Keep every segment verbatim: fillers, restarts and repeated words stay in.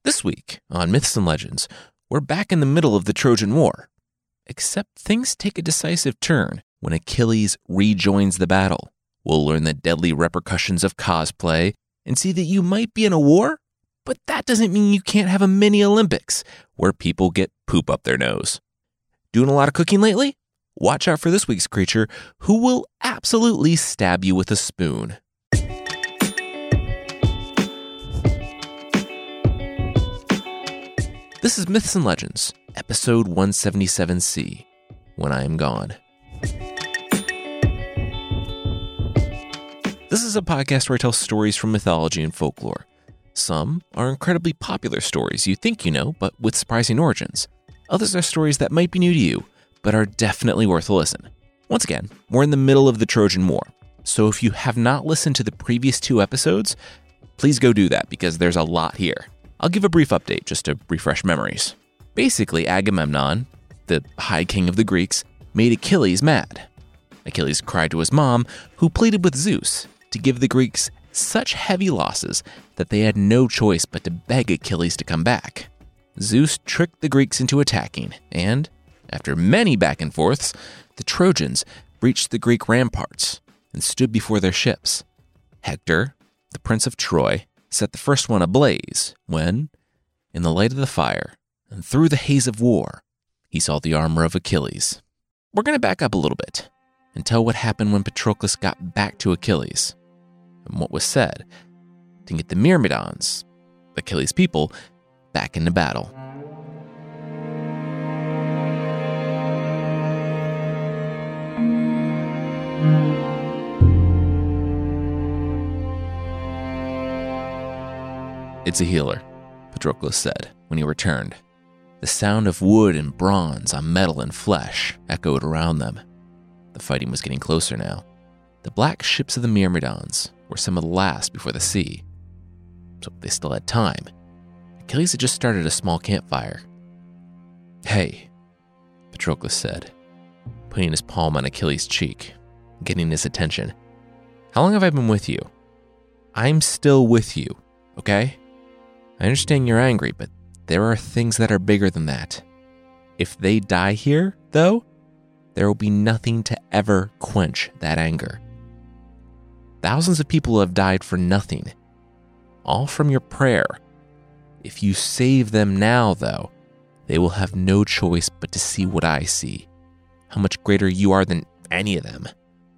This week on Myths and Legends, we're back in the middle of the Trojan War. Except things take a decisive turn when Achilles rejoins the battle. We'll learn the deadly repercussions of cosplay and see that you might be in a war, but that doesn't mean you can't have a mini Olympics where people get poop up their nose. Doing a lot of cooking lately? Watch out for this week's creature who will absolutely stab you with a spoon. This is Myths and Legends, episode one seventy-seven C, When I Am Gone. This is a podcast where I tell stories from mythology and folklore. Some are incredibly popular stories you think you know, but with surprising origins. Others are stories that might be new to you, but are definitely worth a listen. Once again, we're in the middle of the Trojan War, so if you have not listened to the previous two episodes, please go do that because there's a lot here. I'll give a brief update just to refresh memories. Basically, Agamemnon, the High King of the Greeks, made Achilles mad. Achilles cried to his mom, who pleaded with Zeus to give the Greeks such heavy losses that they had no choice but to beg Achilles to come back. Zeus tricked the Greeks into attacking, and, after many back and forths, the Trojans breached the Greek ramparts and stood before their ships. Hector, the Prince of Troy, set the first one ablaze when, in the light of the fire and through the haze of war, he saw the armor of Achilles. We're going to back up a little bit and tell what happened when Patroclus got back to Achilles and what was said to get the Myrmidons, Achilles' people, back into battle. It's a healer, Patroclus said when he returned. The sound of wood and bronze on metal and flesh echoed around them. The fighting was getting closer now. The black ships of the Myrmidons were some of the last before the sea. So they still had time. Achilles had just started a small campfire. "Hey," Patroclus said, putting his palm on Achilles' cheek, getting his attention. "How long have I been with you? I'm still with you, okay? I understand you're angry, but there are things that are bigger than that. If they die here, though, there will be nothing to ever quench that anger. Thousands of people have died for nothing, all from your prayer. If you save them now, though, they will have no choice but to see what I see, how much greater you are than any of them.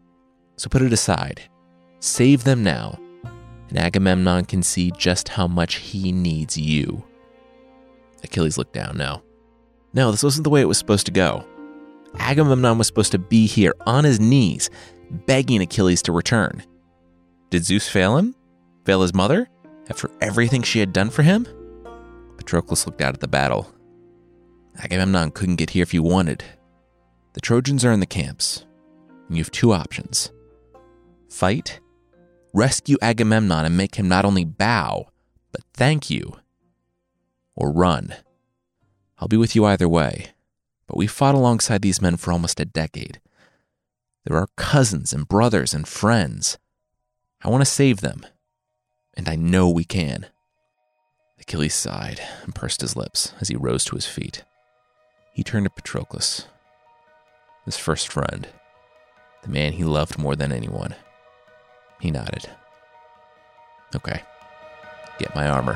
So put it aside, save them now, and Agamemnon can see just how much he needs you." Achilles looked down. No. No, this wasn't the way it was supposed to go. Agamemnon was supposed to be here on his knees, begging Achilles to return. Did Zeus fail him? Fail his mother? After everything she had done for him? Patroclus looked out at the battle. Agamemnon couldn't get here if he wanted. The Trojans are in the camps, and you have two options. Fight, rescue Agamemnon and make him not only bow, but thank you. Or run. I'll be with you either way, but we fought alongside these men for almost a decade. They're our cousins and brothers and friends. I want to save them, and I know we can." Achilles sighed and pursed his lips as he rose to his feet. He turned to Patroclus, his first friend, the man he loved more than anyone. He nodded. "Okay, get my armor."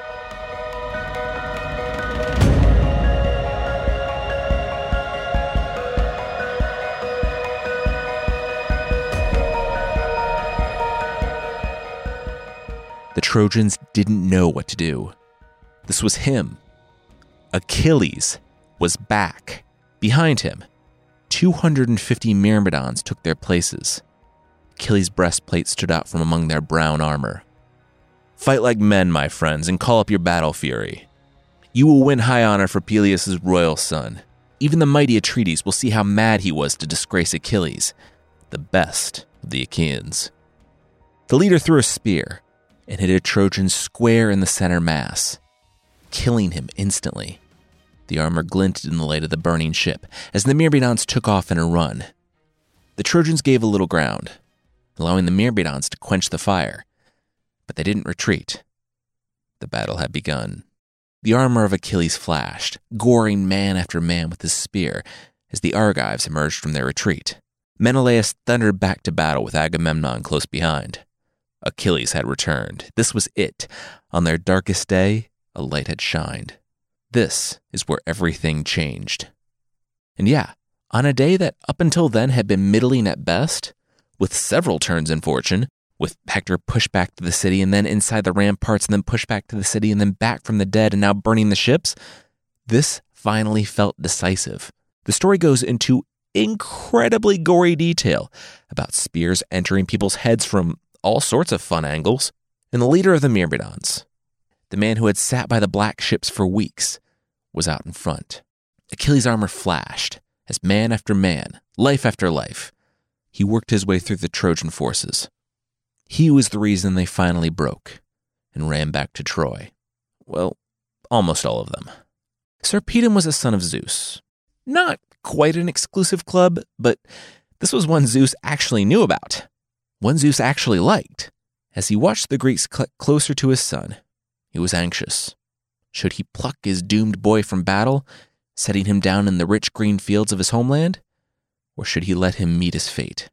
The Trojans didn't know what to do. This was him. Achilles was back. Behind him, two hundred fifty Myrmidons took their places. Achilles' breastplate stood out from among their brown armor. "Fight like men, my friends, and call up your battle fury. You will win high honor for Peleus' royal son. Even the mighty Atrides will see how mad he was to disgrace Achilles, the best of the Achaeans." The leader threw a spear and hit a Trojan square in the center mass, killing him instantly. The armor glinted in the light of the burning ship as the Myrmidons took off in a run. The Trojans gave a little ground, allowing the Myrmidons to quench the fire, but they didn't retreat. The battle had begun. The armor of Achilles flashed, goring man after man with his spear as the Argives emerged from their retreat. Menelaus thundered back to battle with Agamemnon close behind. Achilles had returned. This was it. On their darkest day, a light had shined. This is where everything changed. And yeah, on a day that up until then had been middling at best, with several turns in fortune, with Hector pushed back to the city and then inside the ramparts and then pushed back to the city and then back from the dead and now burning the ships, this finally felt decisive. The story goes into incredibly gory detail about spears entering people's heads from all sorts of fun angles, and the leader of the Myrmidons, the man who had sat by the black ships for weeks, was out in front. Achilles' armor flashed as man after man, life after life, he worked his way through the Trojan forces. He was the reason they finally broke and ran back to Troy. Well, almost all of them. Sarpedon was a son of Zeus. Not quite an exclusive club, but this was one Zeus actually knew about. One Zeus actually liked. As he watched the Greeks click closer to his son, he was anxious. Should he pluck his doomed boy from battle, setting him down in the rich green fields of his homeland? Or should he let him meet his fate?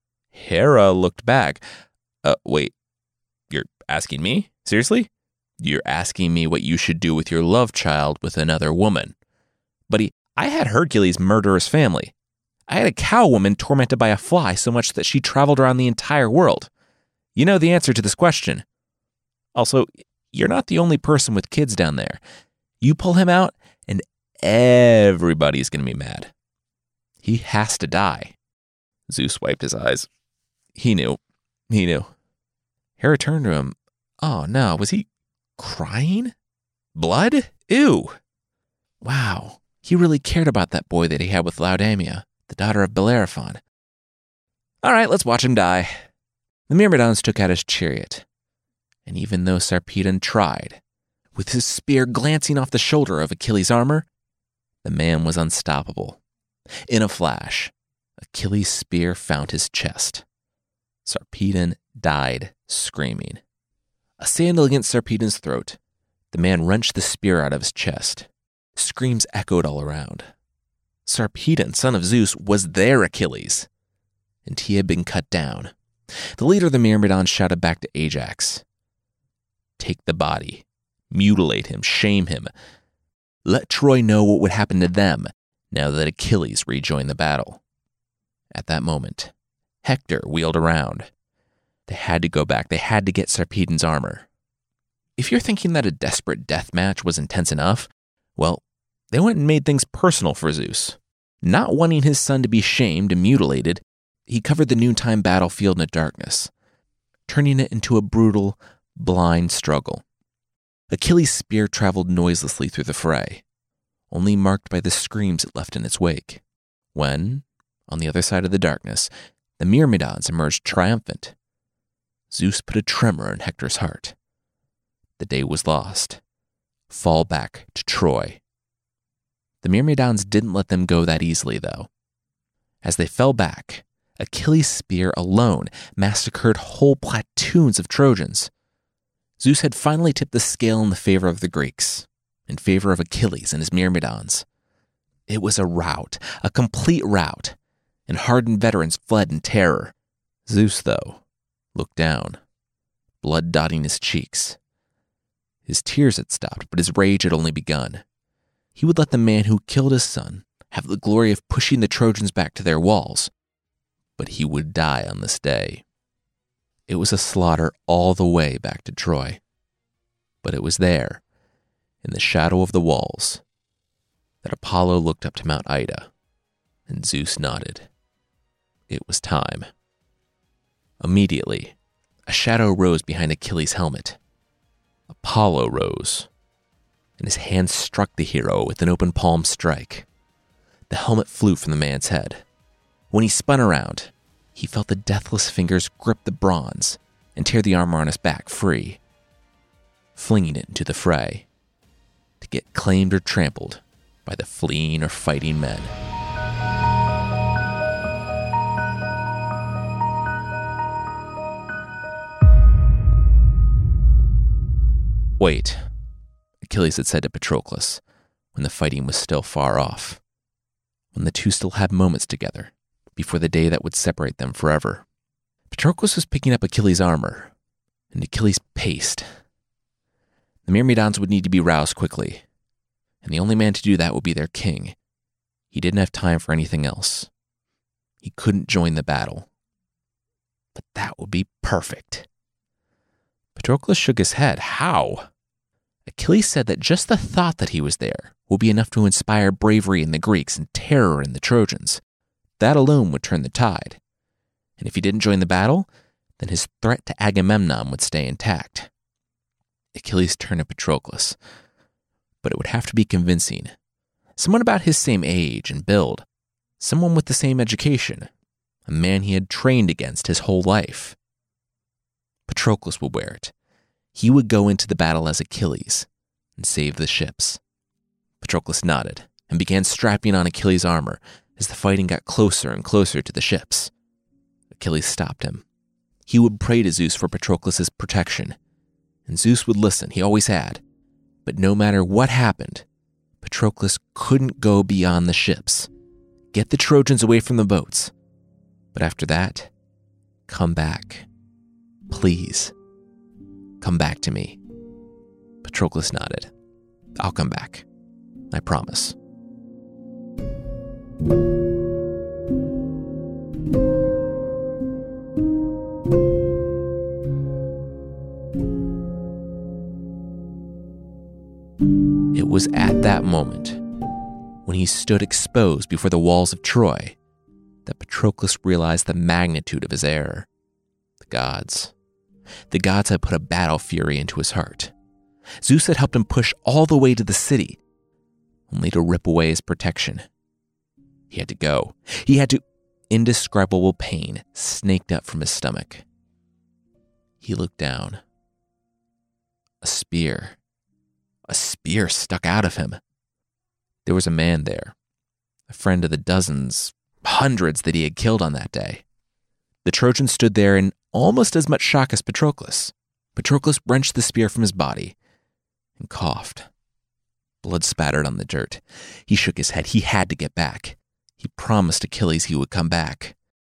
Hera looked back. Uh, wait, you're asking me? Seriously? You're asking me what you should do with your love child with another woman. Buddy, I had Hercules murder his family. I had a cow woman tormented by a fly so much that she traveled around the entire world. You know the answer to this question. Also, you're not the only person with kids down there. You pull him out, and everybody's going to be mad. He has to die. Zeus wiped his eyes. He knew. He knew. Hera turned to him. Oh, no. Was he crying? Blood? Ew. Wow. He really cared about that boy that he had with Laodamia, the daughter of Bellerophon. All right, let's watch him die. The Myrmidons took out his chariot. And even though Sarpedon tried, with his spear glancing off the shoulder of Achilles' armor, the man was unstoppable. In a flash, Achilles' spear found his chest. Sarpedon died screaming. A sandal against Sarpedon's throat, the man wrenched the spear out of his chest. Screams echoed all around. Sarpedon, son of Zeus, was their Achilles, and he had been cut down. The leader of the Myrmidons shouted back to Ajax, "Take the body, mutilate him, shame him. Let Troy know what would happen to them now that Achilles rejoined the battle." At that moment, Hector wheeled around. They had to go back. They had to get Sarpedon's armor. If you're thinking that a desperate death match was intense enough, well, they went and made things personal for Zeus. Not wanting his son to be shamed and mutilated, he covered the noontime battlefield in the darkness, turning it into a brutal, blind struggle. Achilles' spear traveled noiselessly through the fray, only marked by the screams it left in its wake. When, on the other side of the darkness, the Myrmidons emerged triumphant, Zeus put a tremor in Hector's heart. The day was lost. Fall back to Troy. The Myrmidons didn't let them go that easily, though. As they fell back, Achilles' spear alone massacred whole platoons of Trojans. Zeus had finally tipped the scale in the favor of the Greeks, in favor of Achilles and his Myrmidons. It was a rout, a complete rout, and hardened veterans fled in terror. Zeus, though, looked down, blood dotting his cheeks. His tears had stopped, but his rage had only begun. He would let the man who killed his son have the glory of pushing the Trojans back to their walls, but he would die on this day. It was a slaughter all the way back to Troy. But it was there, in the shadow of the walls, that Apollo looked up to Mount Ida, and Zeus nodded. It was time. Immediately, a shadow rose behind Achilles' helmet. Apollo rose, and his hand struck the hero with an open palm strike. The helmet flew from the man's head. When he spun around, he felt the deathless fingers grip the bronze and tear the armor on his back free, flinging it into the fray, to get claimed or trampled by the fleeing or fighting men. Wait, Achilles had said to Patroclus when the fighting was still far off, when the two still had moments together before the day that would separate them forever. Patroclus was picking up Achilles' armor, and Achilles paced. The Myrmidons would need to be roused quickly, and the only man to do that would be their king. He didn't have time for anything else. He couldn't join the battle. But that would be perfect. Patroclus shook his head. How? Achilles said that just the thought that he was there would be enough to inspire bravery in the Greeks and terror in the Trojans. That alone would turn the tide. And if he didn't join the battle, then his threat to Agamemnon would stay intact. Achilles turned to Patroclus, but it would have to be convincing. Someone about his same age and build, someone with the same education, a man he had trained against his whole life. Patroclus would wear it. He would go into the battle as Achilles and save the ships. Patroclus nodded and began strapping on Achilles' armor as the fighting got closer and closer to the ships. Achilles stopped him. He would pray to Zeus for Patroclus' protection, and Zeus would listen, he always had. But no matter what happened, Patroclus couldn't go beyond the ships. Get the Trojans away from the boats. But after that, come back. Please, come back to me. Patroclus nodded. I'll come back. I promise. It was at that moment, when he stood exposed before the walls of Troy, that Patroclus realized the magnitude of his error. The gods. The gods had put a battle fury into his heart. Zeus had helped him push all the way to the city, only to rip away his protection. He had to go. He had to... Indescribable pain snaked up from his stomach. He looked down. A spear. A spear stuck out of him. There was a man there, a friend of the dozens, hundreds that he had killed on that day. The Trojan stood there in almost as much shock as Patroclus. Patroclus wrenched the spear from his body and coughed. Blood spattered on the dirt. He shook his head. He had to get back. He promised Achilles he would come back.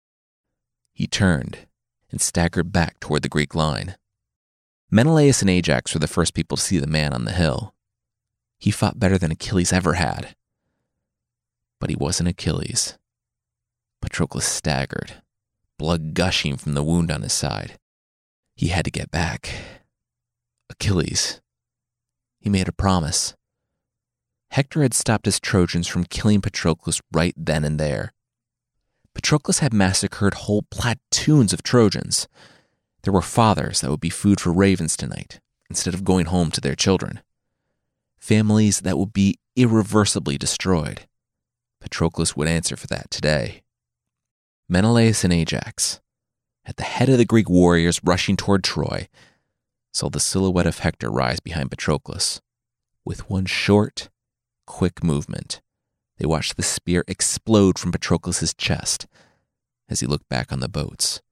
He turned and staggered back toward the Greek line. Menelaus and Ajax were the first people to see the man on the hill. He fought better than Achilles ever had. But he wasn't Achilles. Patroclus staggered, blood gushing from the wound on his side. He had to get back. Achilles. He made a promise. Hector had stopped his Trojans from killing Patroclus right then and there. Patroclus had massacred whole platoons of Trojans. There were fathers that would be food for ravens tonight, instead of going home to their children. Families that would be irreversibly destroyed. Patroclus would answer for that today. Menelaus and Ajax, at the head of the Greek warriors rushing toward Troy, saw the silhouette of Hector rise behind Patroclus. With one short, quick movement, they watched the spear explode from Patroclus' chest as he looked back on the boats.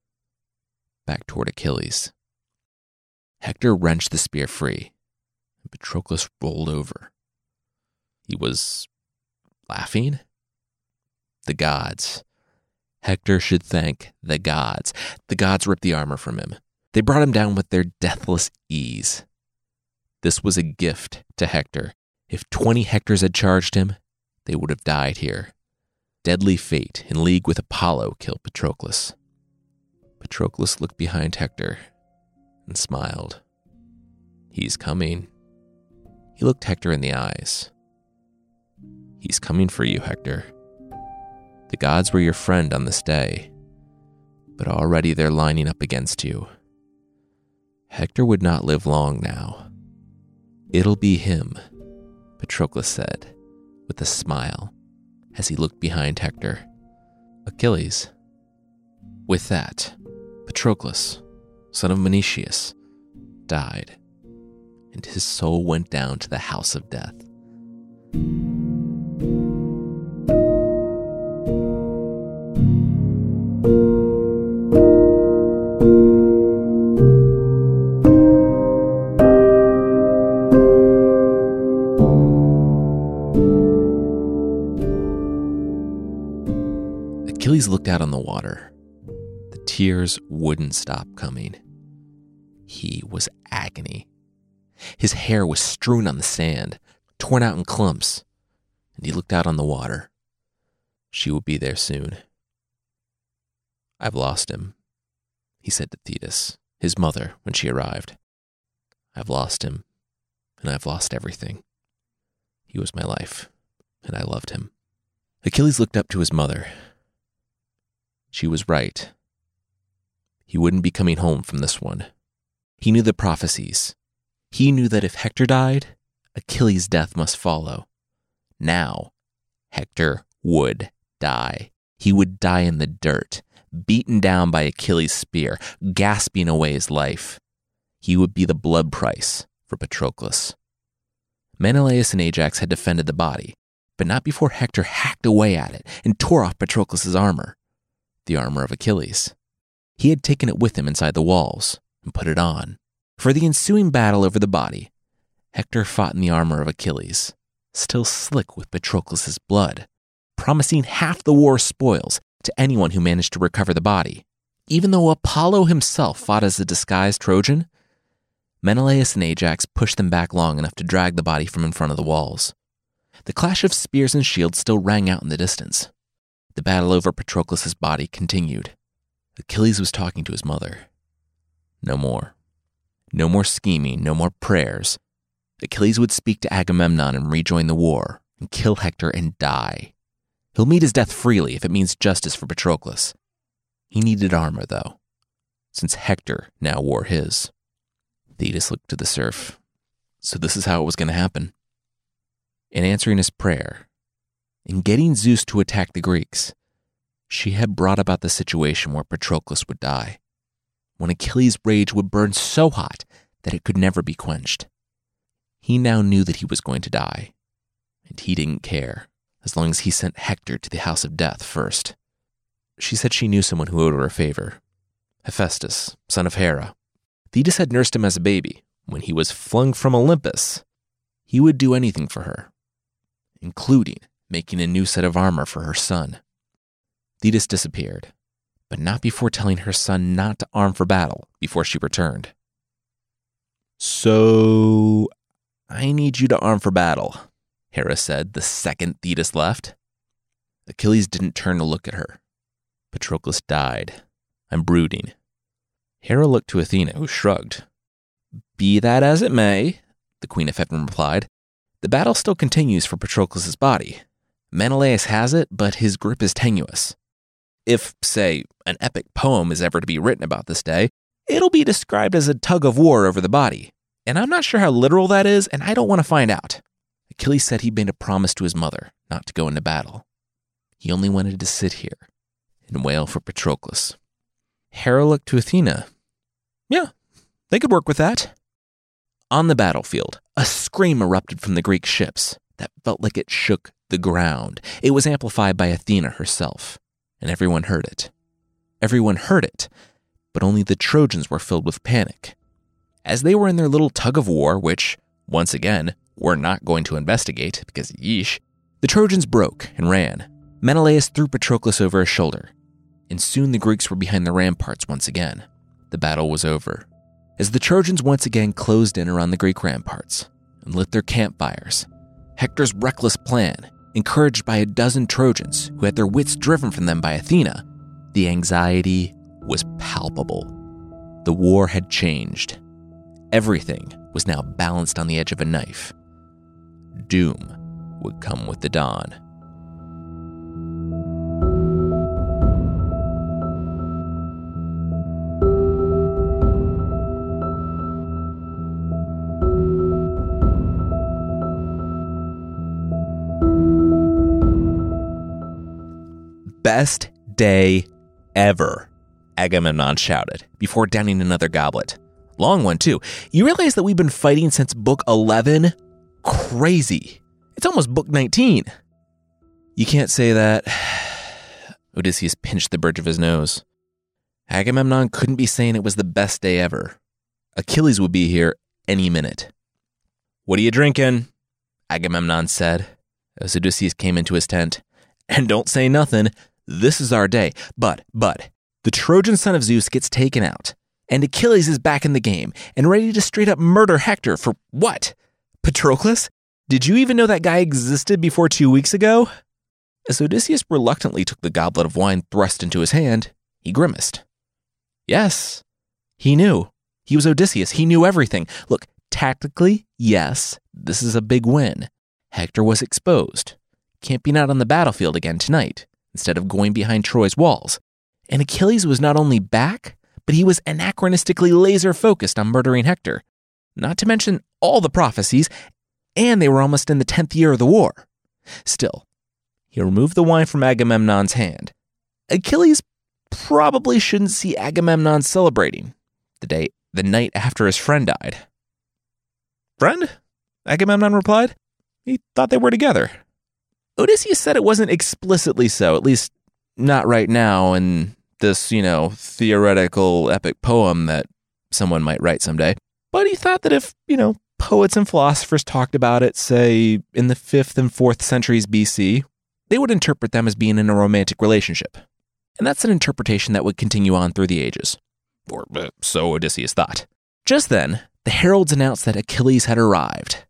Back toward Achilles. Hector wrenched the spear free, and Patroclus rolled over. He was laughing? The gods. Hector should thank the gods. The gods ripped the armor from him. They brought him down with their deathless ease. This was a gift to Hector. If twenty Hectors had charged him, they would have died here. Deadly fate in league with Apollo killed Patroclus. Patroclus looked behind Hector and smiled. He's coming. He looked Hector in the eyes. He's coming for you, Hector. The gods were your friend on this day, but already they're lining up against you. Hector would not live long now. It'll be him, Patroclus said, with a smile, as he looked behind Hector. Achilles. With that, Patroclus, son of Menoetius, died, and his soul went down to the house of death. Achilles looked out on the water. The tears wouldn't stop coming. He was agony. His hair was strewn on the sand, torn out in clumps, and he looked out on the water. She would be there soon. "I've lost him," he said to Thetis, his mother, when she arrived. "I've lost him, and I've lost everything. He was my life, and I loved him." Achilles looked up to his mother. She was right. He wouldn't be coming home from this one. He knew the prophecies. He knew that if Hector died, Achilles' death must follow. Now, Hector would die. He would die in the dirt, beaten down by Achilles' spear, gasping away his life. He would be the blood price for Patroclus. Menelaus and Ajax had defended the body, but not before Hector hacked away at it and tore off Patroclus' armor, the armor of Achilles. He had taken it with him inside the walls and put it on. For the ensuing battle over the body, Hector fought in the armor of Achilles, still slick with Patroclus' blood, promising half the war spoils to anyone who managed to recover the body. Even though Apollo himself fought as a disguised Trojan, Menelaus and Ajax pushed them back long enough to drag the body from in front of the walls. The clash of spears and shields still rang out in the distance. The battle over Patroclus' body continued. Achilles was talking to his mother. No more. No more scheming, no more prayers. Achilles would speak to Agamemnon and rejoin the war, and kill Hector and die. He'll meet his death freely if it means justice for Patroclus. He needed armor, though, since Hector now wore his. Thetis looked to the surf. So this is how it was going to happen. In answering his prayer, in getting Zeus to attack the Greeks, she had brought about the situation where Patroclus would die, when Achilles' rage would burn so hot that it could never be quenched. He now knew that he was going to die, and he didn't care, as long as he sent Hector to the house of death first. She said she knew someone who owed her a favor. Hephaestus, son of Hera. Thetis had nursed him as a baby. When he was flung from Olympus, he would do anything for her, including making a new set of armor for her son. Thetis disappeared, but not before telling her son not to arm for battle before she returned. "So, I need you to arm for battle," Hera said the second Thetis left. Achilles didn't turn to look at her. Patroclus died. I'm brooding. Hera looked to Athena, who shrugged. "Be that as it may," the Queen of Heaven replied, "the battle still continues for Patroclus' body. Menelaus has it, but his grip is tenuous. If, say, an epic poem is ever to be written about this day, it'll be described as a tug of war over the body. And I'm not sure how literal that is, and I don't want to find out." Achilles said he'd made a promise to his mother not to go into battle. He only wanted to sit here and wail for Patroclus. Hera looked to Athena. Yeah, they could work with that. On the battlefield, a scream erupted from the Greek ships that felt like it shook the ground. It was amplified by Athena herself, and everyone heard it. Everyone heard it, but only the Trojans were filled with panic. As they were in their little tug of war, which, once again, we're not going to investigate because yeesh, the Trojans broke and ran. Menelaus threw Patroclus over his shoulder, and soon the Greeks were behind the ramparts once again. The battle was over. As the Trojans once again closed in around the Greek ramparts and lit their campfires, Hector's reckless plan, encouraged by a dozen Trojans who had their wits driven from them by Athena, the anxiety was palpable. The war had changed. Everything was now balanced on the edge of a knife. Doom would come with the dawn. "Best day ever," Agamemnon shouted before downing another goblet. Long one, too. You realize that we've been fighting since book eleven? Crazy. It's almost book nineteen. You can't say that. Odysseus pinched the bridge of his nose. Agamemnon couldn't be saying it was the best day ever. Achilles would be here any minute. "What are you drinking?" Agamemnon said, as Odysseus came into his tent. "And don't say nothing. this is our day. But, but, the Trojan son of Zeus gets taken out, and Achilles is back in the game and ready to straight up murder Hector for what? Patroclus? Did you even know that guy existed before two weeks ago? As Odysseus reluctantly took the goblet of wine thrust into his hand, he grimaced. Yes, he knew. He was Odysseus. He knew everything. Look, tactically, yes, this is a big win. Hector was exposed, camping out on the battlefield again tonight, instead of going behind Troy's walls. And Achilles was not only back, but he was anachronistically laser-focused on murdering Hector. Not to mention all the prophecies, and they were almost in the tenth year of the war. Still, he removed the wine from Agamemnon's hand. Achilles probably shouldn't see Agamemnon celebrating the day, the night after his friend died. Friend? Agamemnon replied. He thought they were together. Odysseus said it wasn't explicitly so, at least not right now in this, you know, theoretical epic poem that someone might write someday. But he thought that if, you know, poets and philosophers talked about it, say, in the fifth and fourth centuries B C, they would interpret them as being in a romantic relationship. And that's an interpretation that would continue on through the ages. Or uh, so Odysseus thought. Just then, the heralds announced that Achilles had arrived.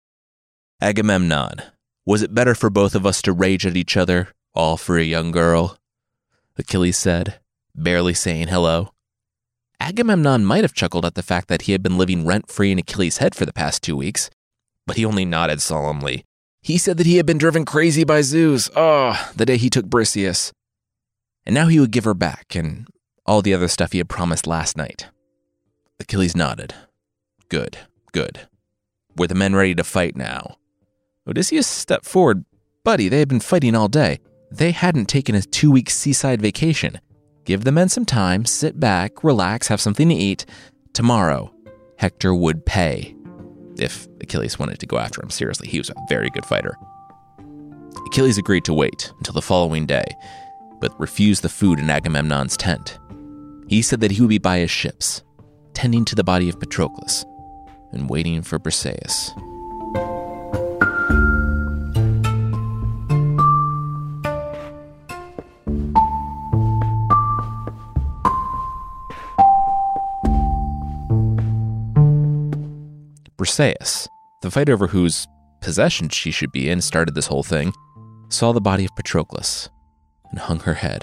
Agamemnon, was it better for both of us to rage at each other, all for a young girl? Achilles said, barely saying hello. Agamemnon might have chuckled at the fact that he had been living rent-free in Achilles' head for the past two weeks, but he only nodded solemnly. He said that he had been driven crazy by Zeus, oh, the day he took Briseis. And now he would give her back, and all the other stuff he had promised last night. Achilles nodded. Good, good. Were the men ready to fight now? Odysseus stepped forward. Buddy, they had been fighting all day. They hadn't taken a two-week seaside vacation. Give the men some time, sit back, relax, have something to eat. Tomorrow, Hector would pay. If Achilles wanted to go after him seriously, he was a very good fighter. Achilles agreed to wait until the following day, but refused the food in Agamemnon's tent. He said that he would be by his ships, tending to the body of Patroclus, and waiting for Briseis. Briseis, the fight over whose possession she should be in started this whole thing, saw the body of Patroclus and hung her head.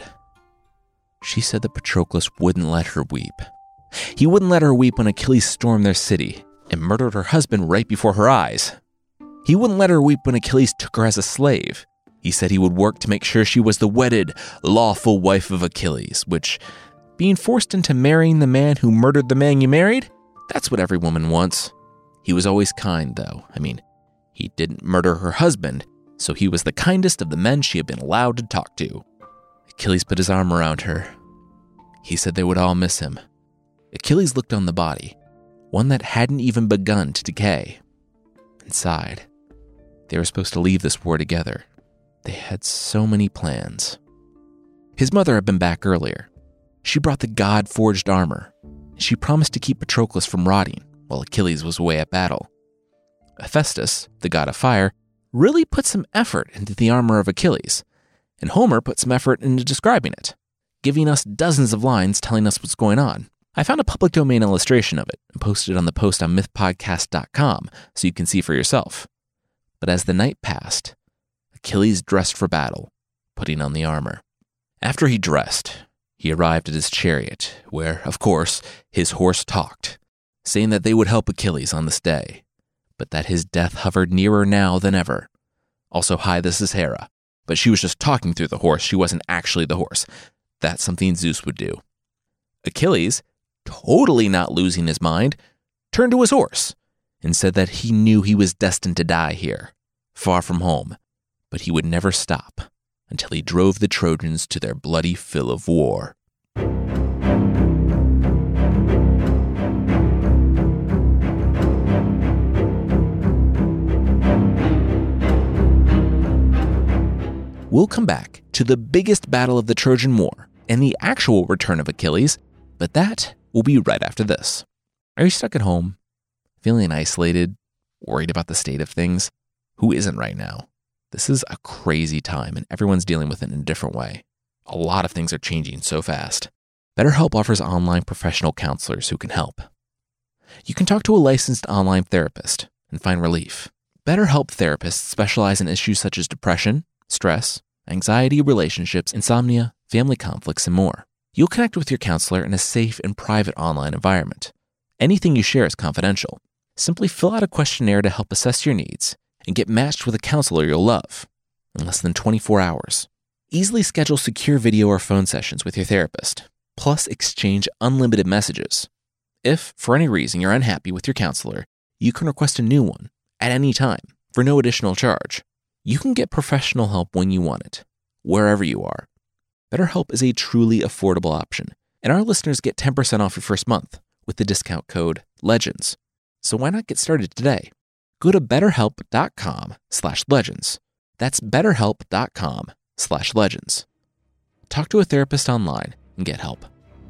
She said that Patroclus wouldn't let her weep. He wouldn't let her weep when Achilles stormed their city and murdered her husband right before her eyes. He wouldn't let her weep when Achilles took her as a slave. He said he would work to make sure she was the wedded, lawful wife of Achilles, which, being forced into marrying the man who murdered the man you married, that's what every woman wants. He was always kind, though. I mean, he didn't murder her husband, so he was the kindest of the men she had been allowed to talk to. Achilles put his arm around her. He said they would all miss him. Achilles looked on the body, one that hadn't even begun to decay, and sighed. They were supposed to leave this war together. They had so many plans. His mother had been back earlier. She brought the god-forged armor. She promised to keep Patroclus from rotting while Achilles was away at battle. Hephaestus, the god of fire, really put some effort into the armor of Achilles, and Homer put some effort into describing it, giving us dozens of lines telling us what's going on. I found a public domain illustration of it and posted it on the post on myth podcast dot com so you can see for yourself. But as the night passed, Achilles dressed for battle, putting on the armor. After he dressed, he arrived at his chariot, where, of course, his horse talked, saying that they would help Achilles on this day, but that his death hovered nearer now than ever. Also, hi, this is Hera, but she was just talking through the horse. She wasn't actually the horse. That's something Zeus would do. Achilles, totally not losing his mind, turned to his horse and said that he knew he was destined to die here, far from home, but he would never stop until he drove the Trojans to their bloody fill of war. We'll come back to the biggest battle of the Trojan War and the actual return of Achilles, but that will be right after this. Are you stuck at home, feeling isolated, worried about the state of things? Who isn't right now? This is a crazy time, and everyone's dealing with it in a different way. A lot of things are changing so fast. BetterHelp offers online professional counselors who can help. You can talk to a licensed online therapist and find relief. BetterHelp therapists specialize in issues such as depression, stress, anxiety, relationships, insomnia, family conflicts, and more. You'll connect with your counselor in a safe and private online environment. Anything you share is confidential. Simply fill out a questionnaire to help assess your needs and get matched with a counselor you'll love in less than twenty-four hours. Easily schedule secure video or phone sessions with your therapist, plus exchange unlimited messages. If, for any reason, you're unhappy with your counselor, you can request a new one at any time for no additional charge. You can get professional help when you want it, wherever you are. BetterHelp is a truly affordable option, and our listeners get ten percent off your first month with the discount code LEGENDS. So why not get started today? Go to betterhelp.com slash legends. That's betterhelp.com slash legends. Talk to a therapist online and get help.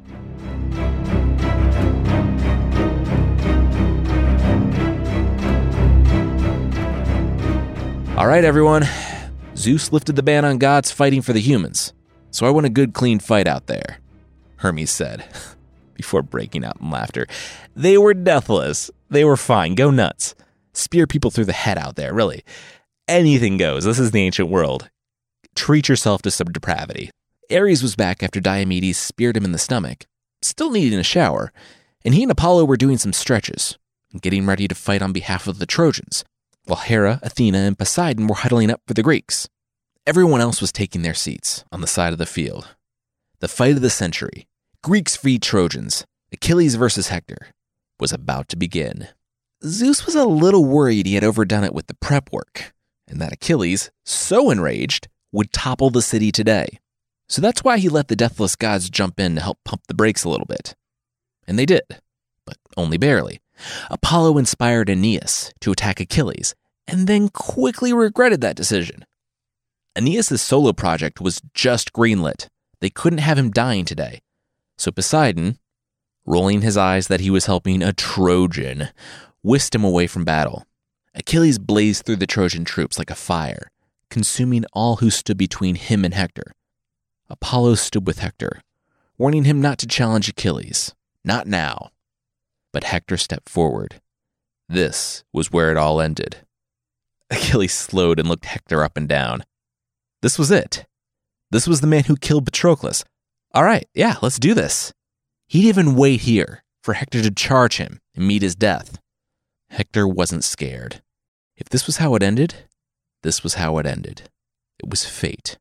All right, everyone. Zeus lifted the ban on gods fighting for the humans, so I want a good, clean fight out there, Hermes said, before breaking out in laughter. They were deathless. They were fine. Go nuts. Spear people through the head out there, really. Anything goes. This is the ancient world. Treat yourself to some depravity. Ares was back after Diomedes speared him in the stomach, still needing a shower, and he and Apollo were doing some stretches, getting ready to fight on behalf of the Trojans, while Hera, Athena, and Poseidon were huddling up for the Greeks. Everyone else was taking their seats on the side of the field. The fight of the century, Greeks v. Trojans, Achilles versus Hector, was about to begin. Zeus was a little worried he had overdone it with the prep work, and that Achilles, so enraged, would topple the city today. So that's why he let the deathless gods jump in to help pump the brakes a little bit. And they did, but only barely. Apollo inspired Aeneas to attack Achilles, and then quickly regretted that decision. Aeneas' solo project was just greenlit. They couldn't have him dying today. So Poseidon, rolling his eyes that he was helping a Trojan, whisked him away from battle. Achilles blazed through the Trojan troops like a fire, consuming all who stood between him and Hector. Apollo stood with Hector, warning him not to challenge Achilles. Not now. But Hector stepped forward. This was where it all ended. Achilles slowed and looked Hector up and down. This was it. This was the man who killed Patroclus. All right, yeah, let's do this. He'd even wait here for Hector to charge him and meet his death. Hector wasn't scared. If this was how it ended, this was how it ended. It was fate.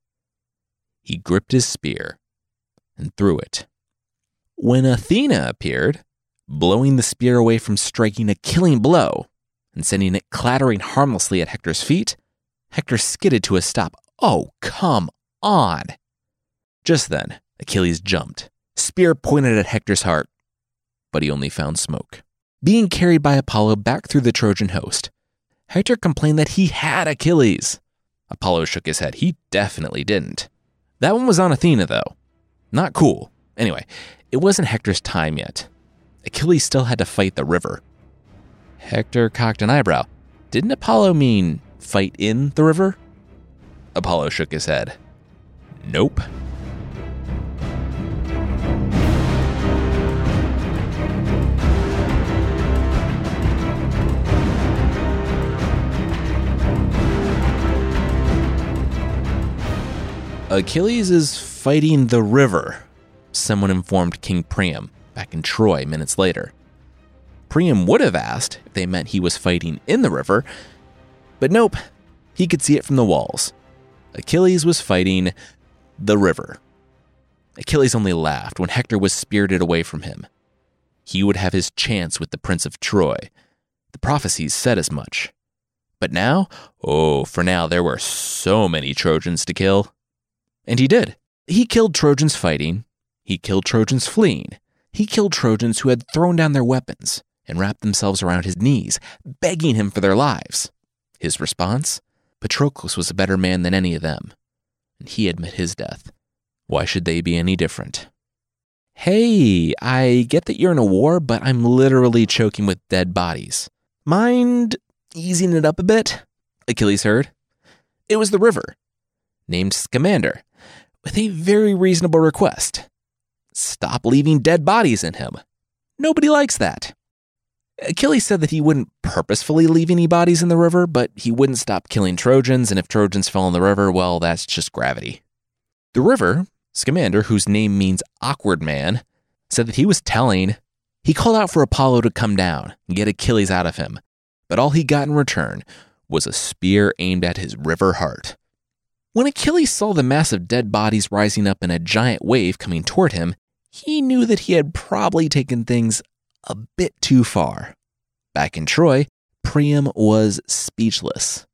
He gripped his spear and threw it. When Athena appeared, blowing the spear away from striking a killing blow and sending it clattering harmlessly at Hector's feet, Hector skidded to a stop. Oh, come on! Just then, Achilles jumped, spear pointed at Hector's heart, but he only found smoke. Being carried by Apollo back through the Trojan host, Hector complained that he had Achilles. Apollo shook his head. He definitely didn't. That one was on Athena, though. Not cool. Anyway, it wasn't Hector's time yet. Achilles still had to fight the river. Hector cocked an eyebrow. Didn't Apollo mean fight in the river? Apollo shook his head. Nope. Achilles is fighting the river, someone informed King Priam back in Troy minutes later. Priam would have asked if they meant he was fighting in the river, but nope, he could see it from the walls. Achilles was fighting the river. Achilles only laughed when Hector was spirited away from him. He would have his chance with the Prince of Troy. The prophecies said as much. But now, oh, for now there were so many Trojans to kill. And he did. He killed Trojans fighting. He killed Trojans fleeing. He killed Trojans who had thrown down their weapons and wrapped themselves around his knees, begging him for their lives. His response? Patroclus was a better man than any of them, and he had met his death. Why should they be any different? Hey, I get that you're in a war, but I'm literally choking with dead bodies. Mind easing it up a bit? Achilles heard. It was the river, named Scamander. with a very reasonable request. Stop leaving dead bodies in him. Nobody likes that. Achilles said that he wouldn't purposefully leave any bodies in the river, but he wouldn't stop killing Trojans, and if Trojans fell in the river, well, that's just gravity. The river, Scamander, whose name means awkward man, said that he was telling. He called out for Apollo to come down and get Achilles out of him, but all he got in return was a spear aimed at his river heart. When Achilles saw the mass of dead bodies rising up in a giant wave coming toward him, he knew that he had probably taken things a bit too far. Back in Troy, Priam was speechless.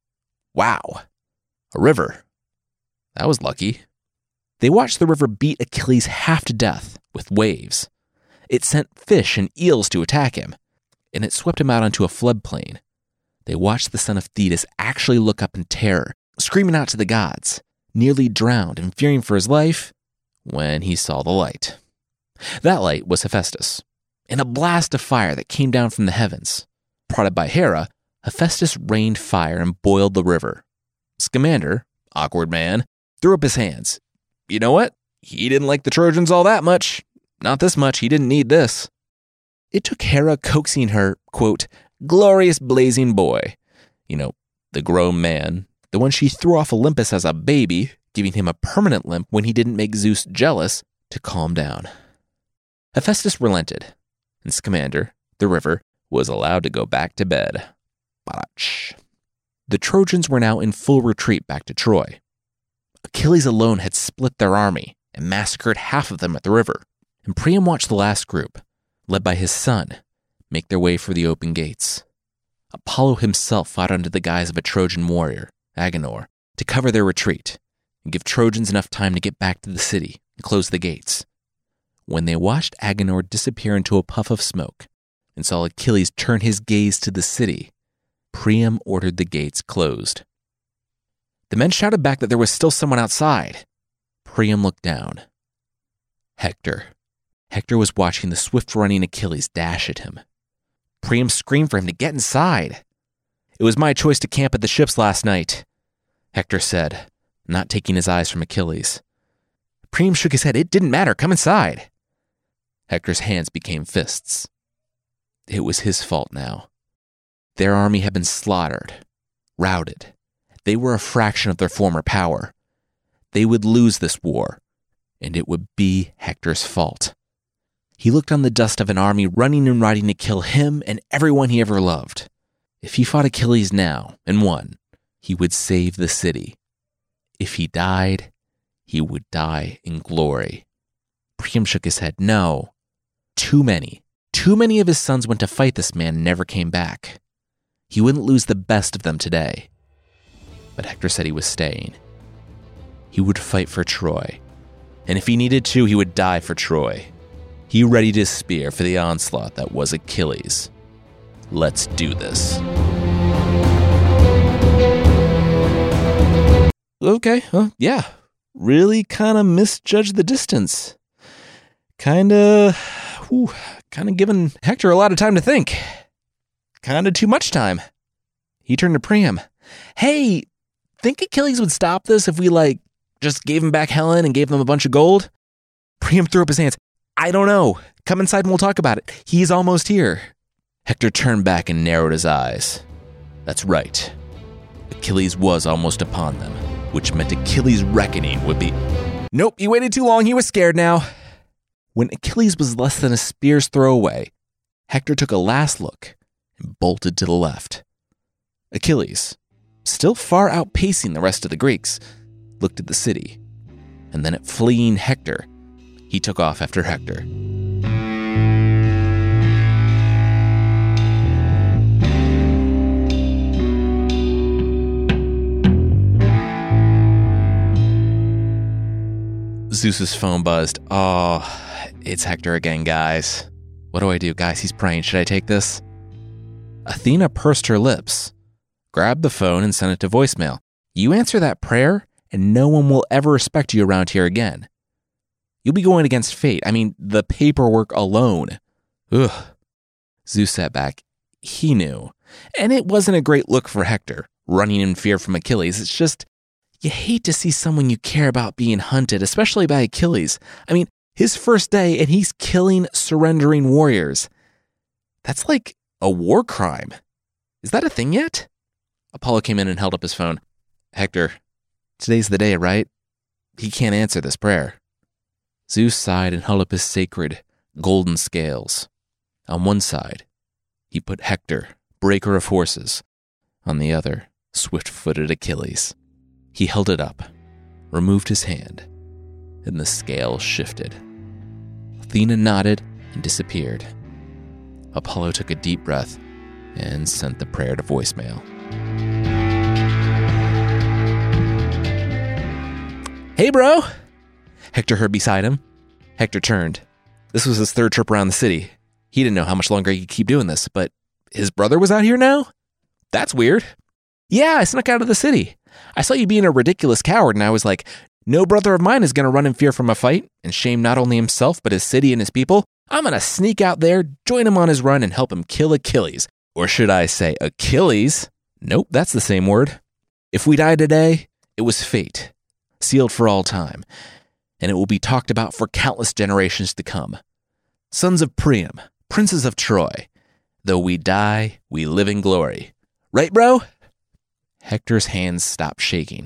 Wow, a river. That was lucky. They watched the river beat Achilles half to death with waves. It sent fish and eels to attack him, and it swept him out onto a floodplain. They watched the son of Thetis actually look up in terror, screaming out to the gods, nearly drowned and fearing for his life, when he saw the light. That light was Hephaestus. In a blast of fire that came down from the heavens, prodded by Hera, Hephaestus rained fire and boiled the river. Scamander, awkward man, threw up his hands. You know what? He didn't like the Trojans all that much. Not this much. He didn't need this. It took Hera coaxing her, quote, glorious blazing boy, you know, the grown man, the one she threw off Olympus as a baby, giving him a permanent limp when he didn't make Zeus jealous, to calm down. Hephaestus relented, and Scamander, the river, was allowed to go back to bed. Barach. The Trojans were now in full retreat back to Troy. Achilles alone had split their army and massacred half of them at the river, and Priam watched the last group, led by his son, make their way for the open gates. Apollo himself fought under the guise of a Trojan warrior, Agenor, to cover their retreat and give Trojans enough time to get back to the city and close the gates. When they watched Agenor disappear into a puff of smoke and saw Achilles turn his gaze to the city, Priam ordered the gates closed. The men shouted back that there was still someone outside. Priam looked down. Hector. Hector was watching the swift-running Achilles dash at him. Priam screamed for him to get inside. It was my choice to camp at the ships last night, Hector said, not taking his eyes from Achilles. Priam shook his head. It didn't matter. Come inside. Hector's hands became fists. It was his fault now. Their army had been slaughtered, routed. They were a fraction of their former power. They would lose this war, and it would be Hector's fault. He looked on the dust of an army running and riding to kill him and everyone he ever loved. If he fought Achilles now and won, he would save the city. If he died, he would die in glory. Priam shook his head. No. Too many. Too many of his sons went to fight this man and never came back. He wouldn't lose the best of them today. But Hector said he was staying. He would fight for Troy. And if he needed to, he would die for Troy. He readied his spear for the onslaught that was Achilles. Let's do this. Okay, well, yeah. Really kind of misjudged the distance. Kind of, kind of giving Hector a lot of time to think. Kind of too much time. He turned to Priam. Hey, think Achilles would stop this if we, like, just gave him back Helen and gave them a bunch of gold? Priam threw up his hands. I don't know. Come inside and we'll talk about it. He's almost here. Hector turned back and narrowed his eyes. That's right. Achilles was almost upon them, which meant Achilles' reckoning would be... Nope, he waited too long. He was scared now. When Achilles was less than a spear's throw away, Hector took a last look and bolted to the left. Achilles, still far outpacing the rest of the Greeks, looked at the city, and then at fleeing Hector. He took off after Hector. Zeus's phone buzzed. Oh, it's Hector again, guys. What do I do? Guys, he's praying. Should I take this? Athena pursed her lips, grabbed the phone, and sent it to voicemail. You answer that prayer, and no one will ever respect you around here again. You'll be going against fate. I mean, the paperwork alone. Ugh. Zeus sat back. He knew. And it wasn't a great look for Hector, running in fear from Achilles. It's just, You hate to see someone you care about being hunted, especially by Achilles. I mean, his first day and he's killing surrendering warriors. That's like a war crime. Is that a thing yet? Apollo came in and held up his phone. Hector, today's the day, right? He can't answer this prayer. Zeus sighed and held up his sacred golden scales. On one side, he put Hector, breaker of horses. On the other, swift-footed Achilles. He held it up, removed his hand, and the scale shifted. Athena nodded and disappeared. Apollo took a deep breath and sent the prayer to voicemail. Hey, bro! Hector heard beside him. Hector turned. This was his third trip around the city. He didn't know how much longer he could keep doing this, but his brother was out here now? That's weird. Yeah, I snuck out of the city. I saw you being a ridiculous coward, and I was like, no brother of mine is going to run in fear from a fight and shame not only himself, but his city and his people. I'm going to sneak out there, join him on his run, and help him kill Achilles. Or should I say Achilles? Nope, that's the same word. If we die today, it was fate, sealed for all time, and it will be talked about for countless generations to come. Sons of Priam, princes of Troy, though we die, we live in glory. Right, bro? Hector's hands stopped shaking.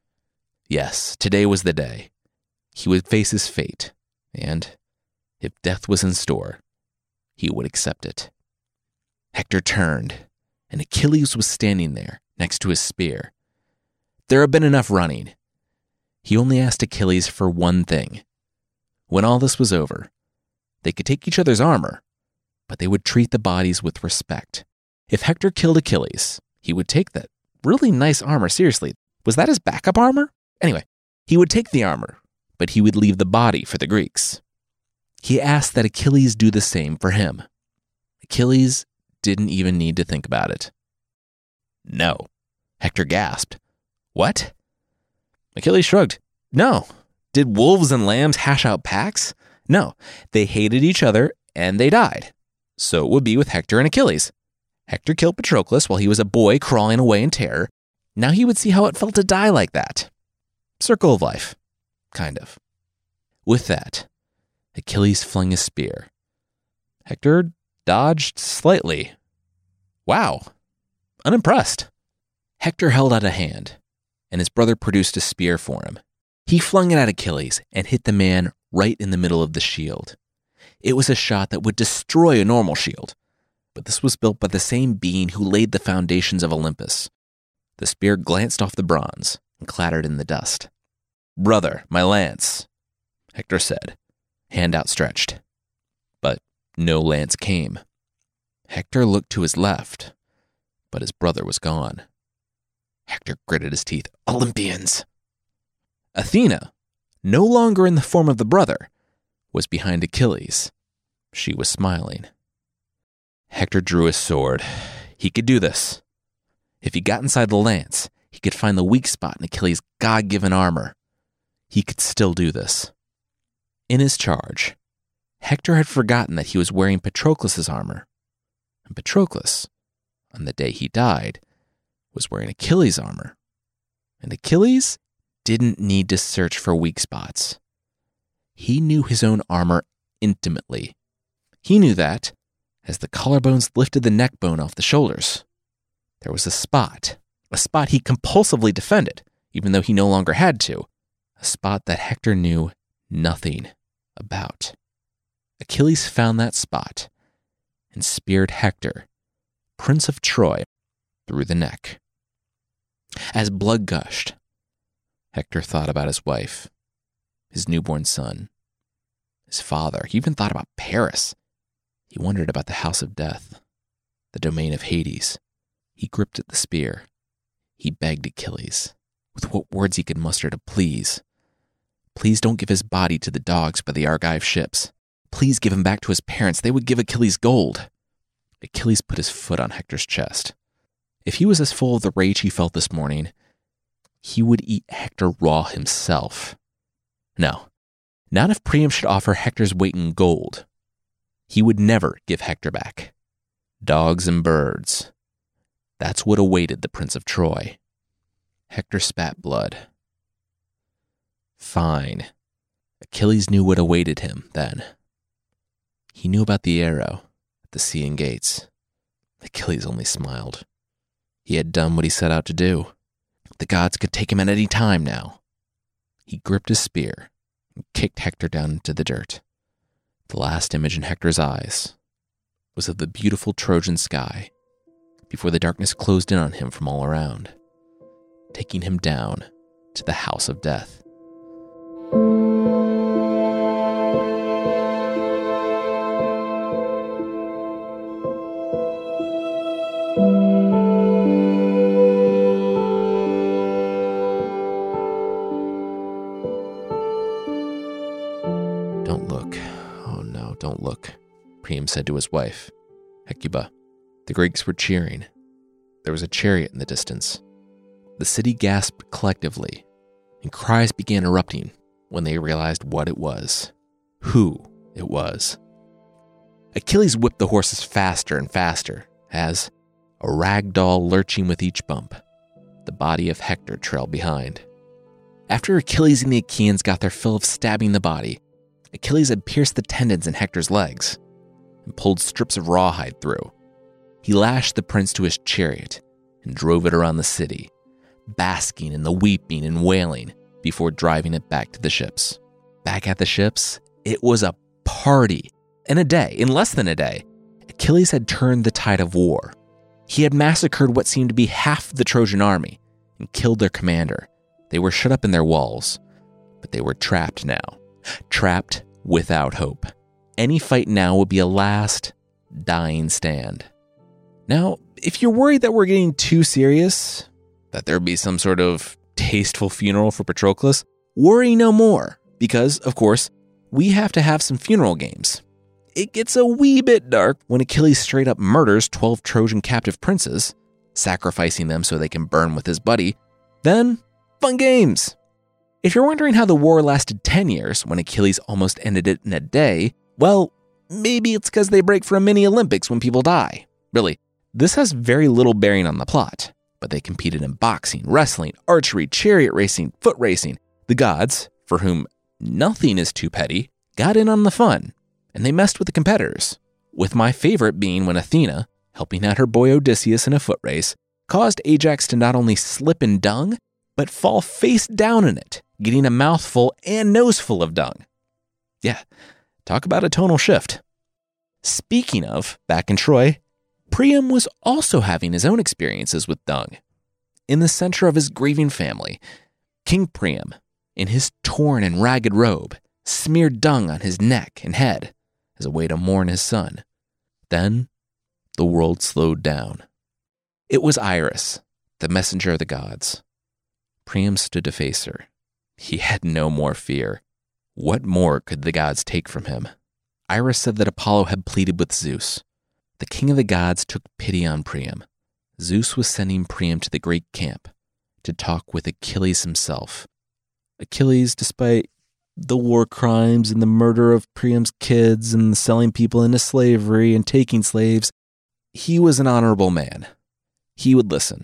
Yes, today was the day. He would face his fate, and if death was in store, he would accept it. Hector turned, and Achilles was standing there next to his spear. There had been enough running. He only asked Achilles for one thing. When all this was over, they could take each other's armor, but they would treat the bodies with respect. If Hector killed Achilles, he would take that really nice armor seriously. Was that his backup armor? Anyway, he would take the armor, but he would leave the body for the Greeks. He asked that Achilles do the same for him. Achilles didn't even need to think about it. No. Hector gasped. What? Achilles shrugged. No. Did wolves and lambs hash out pacts? No. They hated each other and they died. So it would be with Hector and Achilles. Hector killed Patroclus while he was a boy crawling away in terror. Now he would see how it felt to die like that. Circle of life. Kind of. With that, Achilles flung his spear. Hector dodged slightly. Wow. Unimpressed. Hector held out a hand, and his brother produced a spear for him. He flung it at Achilles and hit the man right in the middle of the shield. It was a shot that would destroy a normal shield, but this was built by the same being who laid the foundations of Olympus. The spear glanced off the bronze and clattered in the dust. Brother, my lance, Hector said, hand outstretched. But no lance came. Hector looked to his left, but his brother was gone. Hector gritted his teeth. Olympians! Athena, no longer in the form of the brother, was behind Achilles. She was smiling. Hector drew his sword. He could do this. If he got inside the lance, he could find the weak spot in Achilles' God-given armor. He could still do this. In his charge, Hector had forgotten that he was wearing Patroclus' armor. And Patroclus, on the day he died, was wearing Achilles' armor. And Achilles didn't need to search for weak spots. He knew his own armor intimately. He knew that, as the collarbones lifted the neck bone off the shoulders, there was a spot, a spot he compulsively defended, even though he no longer had to, a spot that Hector knew nothing about. Achilles found that spot and speared Hector, Prince of Troy, through the neck. As blood gushed, Hector thought about his wife, his newborn son, his father. He even thought about Paris. He wondered about the house of death, the domain of Hades. He gripped at the spear. He begged Achilles, with what words he could muster, to please. Please don't give his body to the dogs by the Argive ships. Please give him back to his parents. They would give Achilles gold. Achilles put his foot on Hector's chest. If he was as full of the rage he felt this morning, he would eat Hector raw himself. No, not if Priam should offer Hector's weight in gold. He would never give Hector back. Dogs and birds. That's what awaited the Prince of Troy. Hector spat blood Fine. Achilles knew what awaited him then. He knew about the arrow at the Scaean gates. Achilles only smiled. He had done what he set out to do. The gods could take him at any time now. He gripped his spear and kicked Hector down into the dirt. The last image in Hector's eyes was of the beautiful Trojan sky before the darkness closed in on him from all around, taking him down to the house of death. Don't look. Oh no, don't look, Priam said to his wife, Hecuba. The Greeks were cheering. There was a chariot in the distance. The city gasped collectively, and cries began erupting when they realized what it was, who it was. Achilles whipped the horses faster and faster as, a rag doll lurching with each bump, the body of Hector trailed behind. After Achilles and the Achaeans got their fill of stabbing the body, Achilles had pierced the tendons in Hector's legs and pulled strips of rawhide through. He lashed the prince to his chariot and drove it around the city, basking in the weeping and wailing before driving it back to the ships. Back at the ships, it was a party. In a day, in less than a day, Achilles had turned the tide of war. He had massacred what seemed to be half the Trojan army and killed their commander. They were shut up in their walls, but they were trapped now. Trapped without hope. Any fight now would be a last, dying stand. Now, if you're worried that we're getting too serious, that there'd be some sort of tasteful funeral for Patroclus, worry no more, because, of course, we have to have some funeral games. It gets a wee bit dark when Achilles straight up murders twelve Trojan captive princes, sacrificing them so they can burn with his buddy. Then, fun games. If you're wondering how the war lasted ten years when Achilles almost ended it in a day, well, maybe it's because they break for a mini Olympics when people die. Really, this has very little bearing on the plot, but they competed in boxing, wrestling, archery, chariot racing, foot racing. The gods, for whom nothing is too petty, got in on the fun, and they messed with the competitors, with my favorite being when Athena, helping out her boy Odysseus in a foot race, caused Ajax to not only slip in dung, but fall face down in it, getting a mouthful and noseful of dung. Yeah, talk about a tonal shift. Speaking of, back in Troy, Priam was also having his own experiences with dung. In the center of his grieving family, King Priam, in his torn and ragged robe, smeared dung on his neck and head as a way to mourn his son. Then, the world slowed down. It was Iris, the messenger of the gods. Priam stood to face her. He had no more fear. What more could the gods take from him? Iris said that Apollo had pleaded with Zeus. The king of the gods took pity on Priam. Zeus was sending Priam to the great camp to talk with Achilles himself. Achilles, despite the war crimes and the murder of Priam's kids and selling people into slavery and taking slaves, he was an honorable man. He would listen.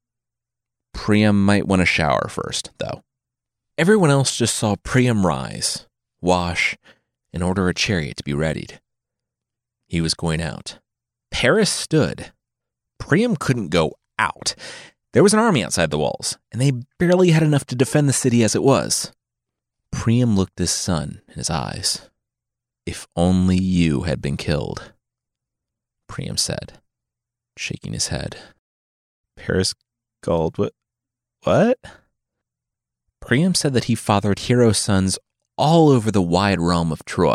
Priam might want a shower first, though. Everyone else just saw Priam rise, wash, and order a chariot to be readied. He was going out. Paris stood. Priam couldn't go out. There was an army outside the walls, and they barely had enough to defend the city as it was. Priam looked his son in his eyes. If only you had been killed, Priam said, shaking his head. Paris called, what? What? Priam said that he fathered hero sons all over the wide realm of Troy.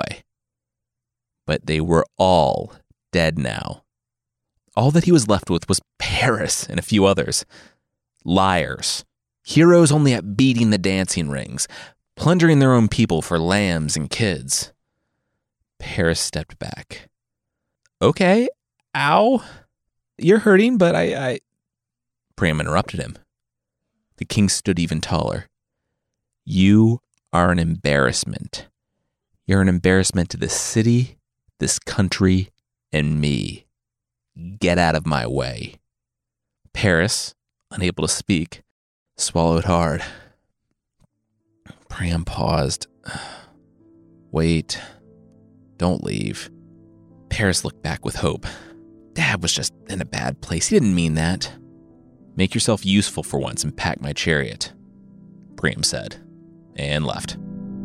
But they were all dead now. All that he was left with was Paris and a few others. Liars. Heroes only at beating the dancing rings, plundering their own people for lambs and kids. Paris stepped back. Okay, ow. You're hurting, but I... I... Priam interrupted him. The king stood even taller. You are an embarrassment. You're an embarrassment to this city, this country, and me. Get out of my way. Paris, unable to speak, swallowed hard. Priam paused. Wait. Don't leave. Paris looked back with hope. Dad was just in a bad place. He didn't mean that. Make yourself useful for once and pack my chariot, Priam said, and left.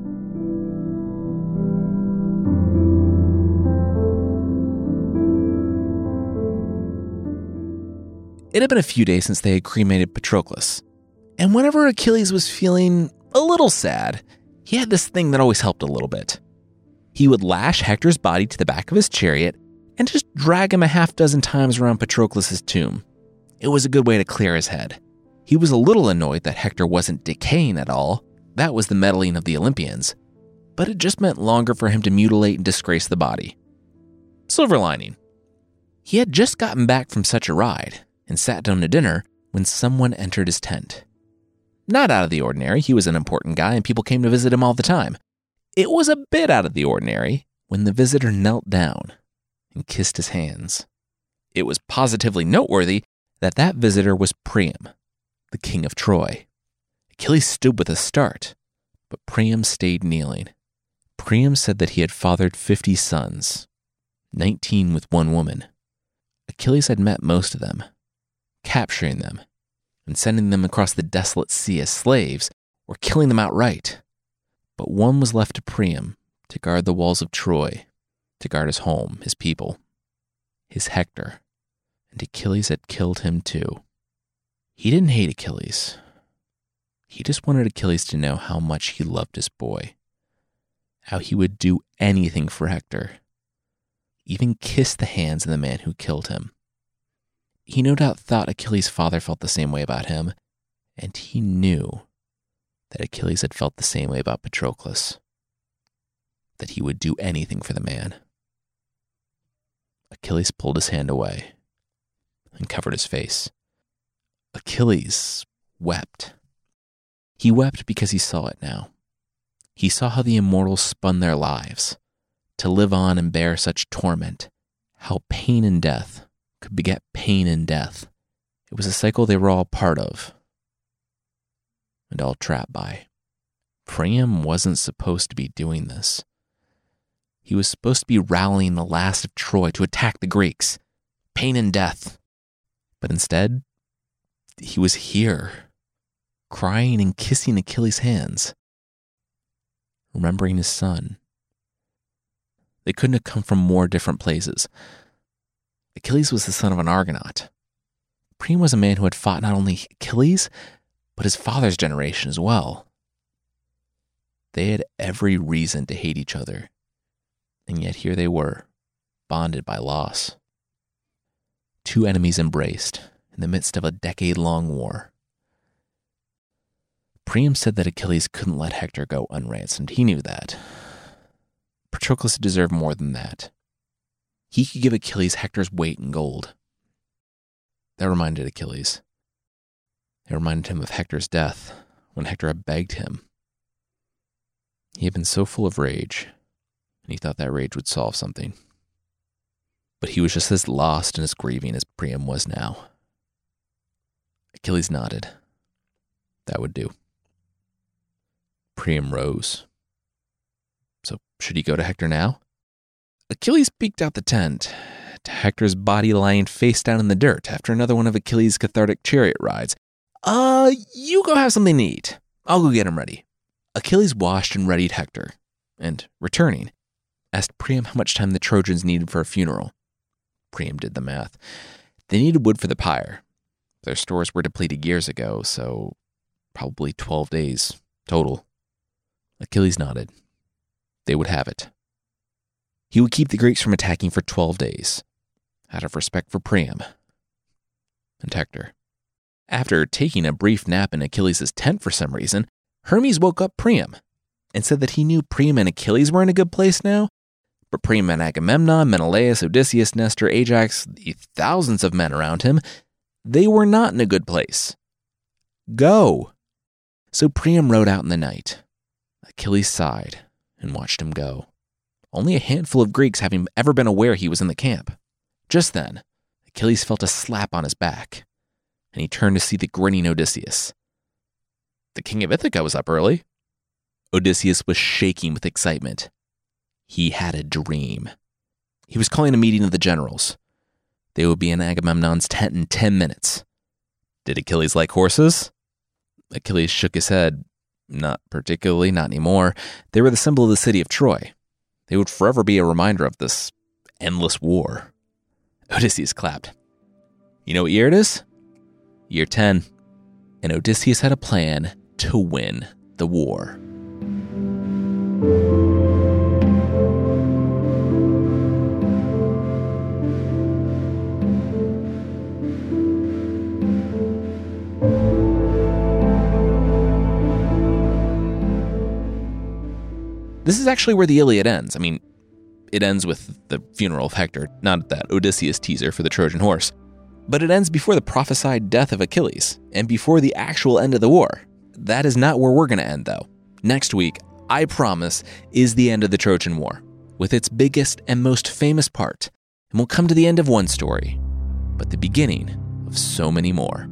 It had been a few days since they had cremated Patroclus, and whenever Achilles was feeling a little sad, he had this thing that always helped a little bit. He would lash Hector's body to the back of his chariot and just drag him a half dozen times around Patroclus' tomb. It was a good way to clear his head. He was a little annoyed that Hector wasn't decaying at all. That was the meddling of the Olympians. But it just meant longer for him to mutilate and disgrace the body. Silver lining. He had just gotten back from such a ride and sat down to dinner when someone entered his tent. Not out of the ordinary, he was an important guy and people came to visit him all the time. It was a bit out of the ordinary when the visitor knelt down and kissed his hands. It was positively noteworthy that that visitor was Priam, the king of Troy. Achilles stood with a start, but Priam stayed kneeling. Priam said that he had fathered fifty sons, nineteen with one woman. Achilles had met most of them, capturing them and sending them across the desolate sea as slaves or killing them outright. But one was left to Priam to guard the walls of Troy, to guard his home, his people, his Hector, and Achilles had killed him too. He didn't hate Achilles. He just wanted Achilles to know how much he loved his boy, how he would do anything for Hector, even kiss the hands of the man who killed him. He no doubt thought Achilles' father felt the same way about him, and he knew that Achilles had felt the same way about Patroclus, that he would do anything for the man. Achilles pulled his hand away and covered his face. Achilles wept. He wept because he saw it now. He saw how the immortals spun their lives to live on and bear such torment, how pain and death could beget pain and death. It was a cycle they were all part of and all trapped by. Priam wasn't supposed to be doing this. He was supposed to be rallying the last of Troy to attack the Greeks, pain and death. But instead, he was here, crying and kissing Achilles' hands, remembering his son. They couldn't have come from more different places. Achilles was the son of an Argonaut. Priam was a man who had fought not only Achilles, but his father's generation as well. They had every reason to hate each other, and yet here they were, bonded by loss. Two enemies embraced in the midst of a decade-long war. Priam said that Achilles couldn't let Hector go unransomed. He knew that. Patroclus deserved more than that. He could give Achilles Hector's weight in gold. That reminded Achilles. It reminded him of Hector's death when Hector had begged him. He had been so full of rage, and he thought that rage would solve something. But he was just as lost and as grieving as Priam was now. Achilles nodded. That would do. Priam rose. So should he go to Hector now? Achilles peeked out the tent, to Hector's body lying face down in the dirt after another one of Achilles' cathartic chariot rides. Uh, you go have something to eat. I'll go get him ready. Achilles washed and readied Hector, and, returning, asked Priam how much time the Trojans needed for a funeral. Priam did the math. They needed wood for the pyre. Their stores were depleted years ago, so probably twelve days total. Achilles nodded. They would have it. He would keep the Greeks from attacking for twelve days, out of respect for Priam and Hector. After taking a brief nap in Achilles' tent for some reason, Hermes woke up Priam and said that he knew Priam and Achilles were in a good place now, but Priam and Agamemnon, Menelaus, Odysseus, Nestor, Ajax, the thousands of men around him, they were not in a good place. Go! So Priam rode out in the night. Achilles sighed and watched him go. Only a handful of Greeks having ever been aware he was in the camp. Just then, Achilles felt a slap on his back, and he turned to see the grinning Odysseus. The king of Ithaca was up early. Odysseus was shaking with excitement. He had a dream. He was calling a meeting of the generals. They would be in Agamemnon's tent in ten minutes. Did Achilles like horses? Achilles shook his head. Not particularly, not anymore. They were the symbol of the city of Troy. They would forever be a reminder of this endless war. Odysseus clapped. You know what year it is? Year ten. And Odysseus had a plan to win the war. This is actually where the Iliad ends. I mean, it ends with the funeral of Hector, not that Odysseus teaser for the Trojan horse. But it ends before the prophesied death of Achilles, and before the actual end of the war. That is not where we're going to end, though. Next week, I promise, is the end of the Trojan War, with its biggest and most famous part, and we'll come to the end of one story, but the beginning of so many more.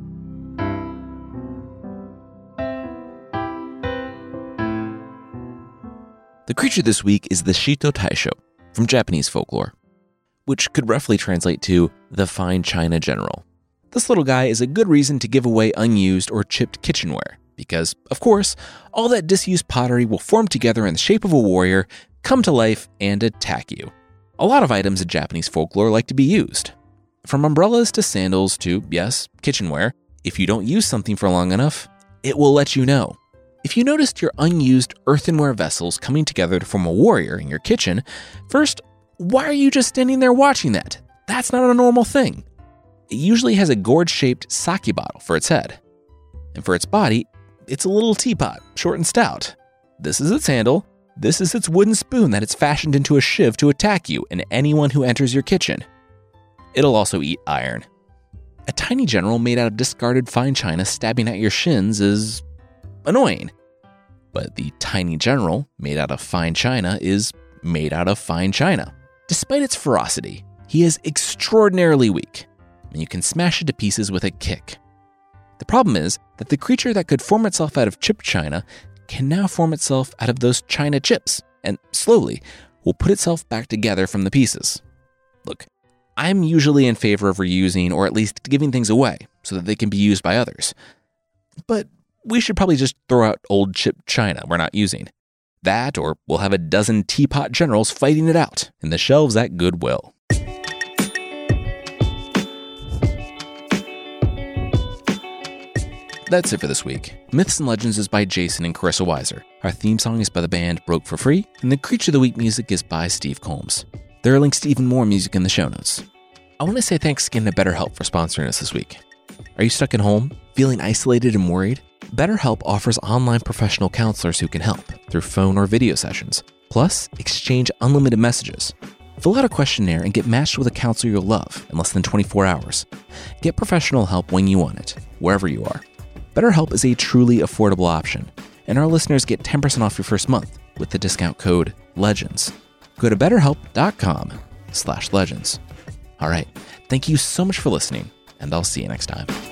The creature this week is the Shito Taisho from Japanese folklore, which could roughly translate to the fine china general. This little guy is a good reason to give away unused or chipped kitchenware, because, of course, all that disused pottery will form together in the shape of a warrior, come to life, and attack you. A lot of items in Japanese folklore like to be used. From umbrellas to sandals to, yes, kitchenware, if you don't use something for long enough, it will let you know. If you noticed your unused earthenware vessels coming together to form a warrior in your kitchen, first, why are you just standing there watching that? That's not a normal thing. It usually has a gourd-shaped sake bottle for its head. And for its body, it's a little teapot, short and stout. This is its handle. This is its wooden spoon that it's fashioned into a shiv to attack you and anyone who enters your kitchen. It'll also eat iron. A tiny general made out of discarded fine china stabbing at your shins is annoying. But the tiny general made out of fine china is made out of fine china. Despite its ferocity, he is extraordinarily weak, and you can smash it to pieces with a kick. The problem is that the creature that could form itself out of chipped china can now form itself out of those china chips, and slowly will put itself back together from the pieces. Look, I'm usually in favor of reusing or at least giving things away so that they can be used by others. But we should probably just throw out old chipped china we're not using. That, or we'll have a dozen teapot generals fighting it out in the shelves at Goodwill. That's it for this week. Myths and Legends is by Jason and Carissa Weiser. Our theme song is by the band Broke for Free, and the Creature of the Week music is by Steve Combs. There are links to even more music in the show notes. I want to say thanks again to BetterHelp for sponsoring us this week. Are you stuck at home, feeling isolated and worried? BetterHelp offers online professional counselors who can help through phone or video sessions, plus exchange unlimited messages. Fill out a questionnaire and get matched with a counselor you'll love in less than twenty-four hours. Get professional help when you want it, wherever you are. BetterHelp is a truly affordable option, and our listeners get ten percent off your first month with the discount code LEGENDS. Go to betterhelp.com slash legends. All right, thank you so much for listening, and I'll see you next time.